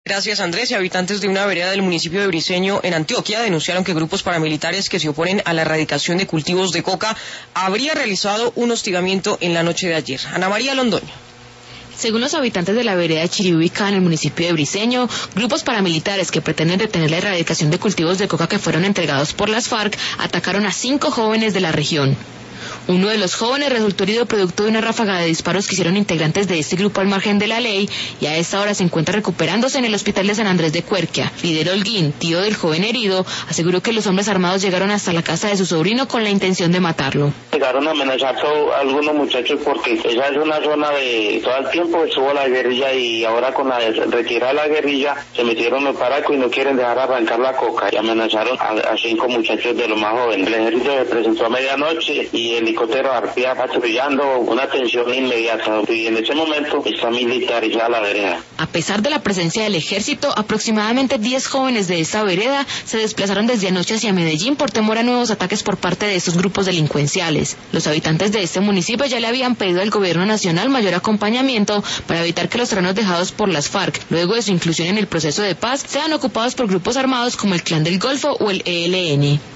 Gracias, Andrés. Y habitantes de una vereda del municipio de Briceño, en Antioquia, denunciaron que grupos paramilitares que se oponen a la erradicación de cultivos de coca habría realizado un hostigamiento en la noche de ayer. Ana María Londoño. Según los habitantes de la vereda Chiriubica, en el municipio de Briceño, grupos paramilitares que pretenden detener la erradicación de cultivos de coca que fueron entregados por las FARC atacaron a 5 jóvenes de la región. Uno de los jóvenes resultó herido producto de una ráfaga de disparos que hicieron integrantes de este grupo al margen de la ley y a esta hora se encuentra recuperándose en el hospital de San Andrés de Cuerquia. Fidel Holguín, tío del joven herido, aseguró que los hombres armados llegaron hasta la casa de su sobrino con la intención de matarlo. Llegaron a amenazar a algunos muchachos porque esa es una zona de todo el tiempo estuvo la guerrilla y ahora con la retirada de la guerrilla se metieron los paracos y no quieren dejar arrancar la coca y amenazaron a 5 muchachos de los más jóvenes. El ejército se presentó a medianoche y el helicóptero Arpía patrullando, una atención inmediata y en ese momento está militarizada la vereda. A pesar de la presencia del ejército, aproximadamente 10 jóvenes de esta vereda se desplazaron desde anoche hacia Medellín por temor a nuevos ataques por parte de estos grupos delincuenciales. Los habitantes de este municipio ya le habían pedido al gobierno nacional mayor acompañamiento para evitar que los terrenos dejados por las FARC, luego de su inclusión en el proceso de paz, sean ocupados por grupos armados como el Clan del Golfo o el ELN.